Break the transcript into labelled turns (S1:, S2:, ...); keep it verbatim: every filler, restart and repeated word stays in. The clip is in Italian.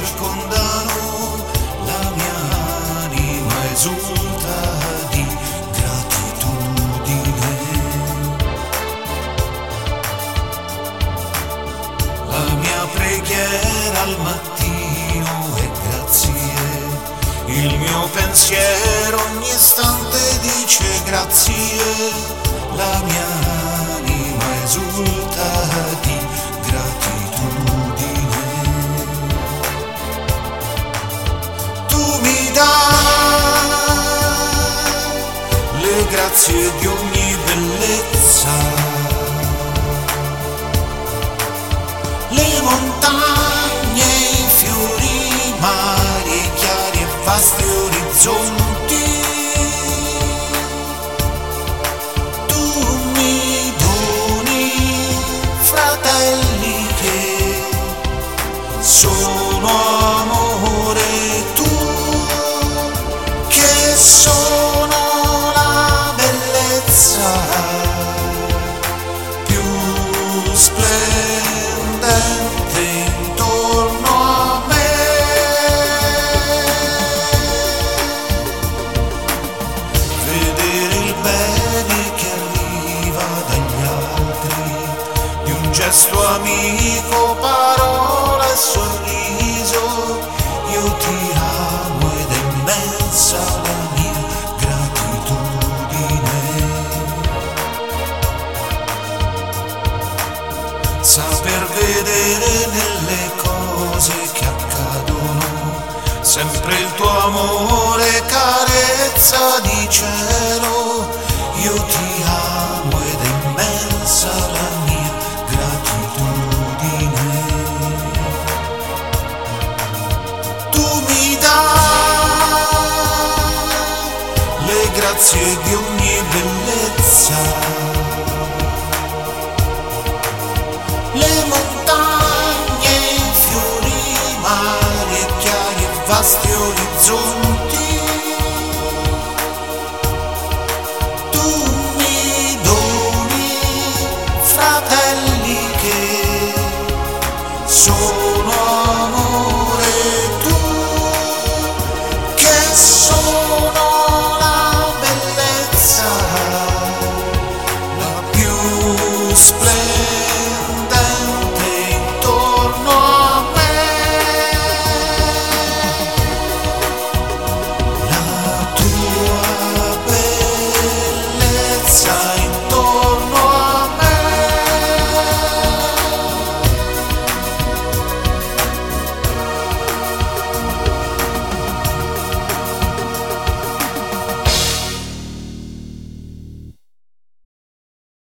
S1: circondano, la mia anima esulta di gratitudine. La mia preghiera al mattino è grazie, il mio pensiero ogni istante dice grazie. La mia anima esulta di gratitudine. Tu mi dai le grazie di ogni bellezza, le montagne, i fiori, i mari, i chiari e vasti orizzonti. Sono amore, tu che sono la bellezza più splendente intorno a me. Vedere il bene che arriva dagli altri, di un gesto amico, parola e sorriso, io ti amo ed è immensa la mia gratitudine. Saper vedere nelle cose che accadono sempre il tuo amore, carezza di cielo, io ti amo ed è immensa la mia gratitudine. Tu mi dai le grazie di ogni bellezza, le montagne, i fiori, i mari e chiari e vasti orizzonti. Tu mi doni fratelli che sono